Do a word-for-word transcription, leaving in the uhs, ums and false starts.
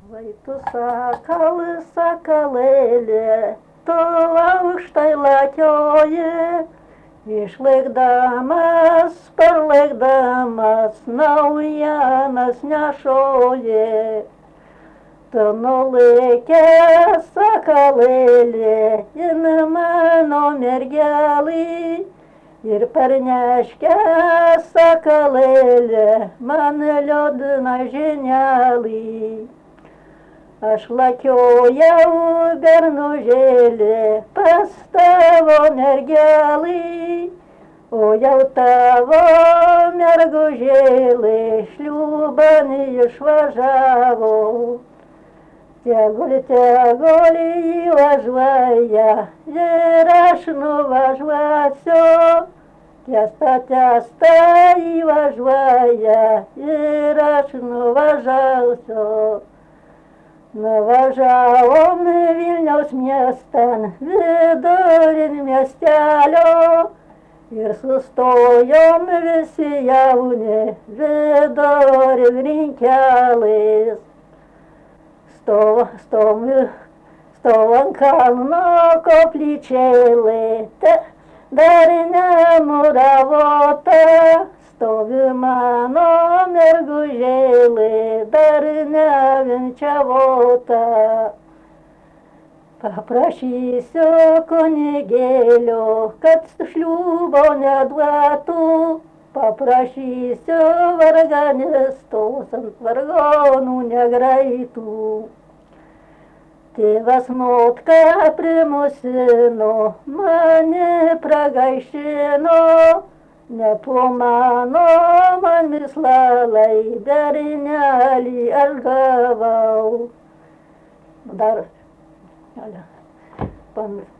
Vai tu sakalas, sakalėlė, tu aukštai lakioji, išlėkdamas, parlėkdamas, naujienas nešoji. Tu nulėkęs, sakalėlė, in mano mergelį, ir parneškęs, sakalėlė, man liūdną žinielį. Aš lakiojau bernužėlį pas tavo mergelį, o jau tavo mergužėlį šliūban išvažiavo. Tegul, tegul įvažiuoja ir aš nuvažiuosiu, tiesta, tiesta įvažiuoja ir aš nuvažiuosiu. Nuvažiavom Vilniaus miestan, vidurin miestelio, ir sustojom visi jauni vidurin rinkelės. Stov, stov, stov ant kalno koplyčėlė, dar nemuravota, stovi mano mergužėlė, dar nevinčiavota. Paprašysiu kunigėlio, kad šliūbo neduotų, paprašysiu varganistos ant vargonų negraitų. Tėvas Motka primusino, mane pragaišino, ne po mano man mislalai bernelį aš gavau. Dar, pamiršau.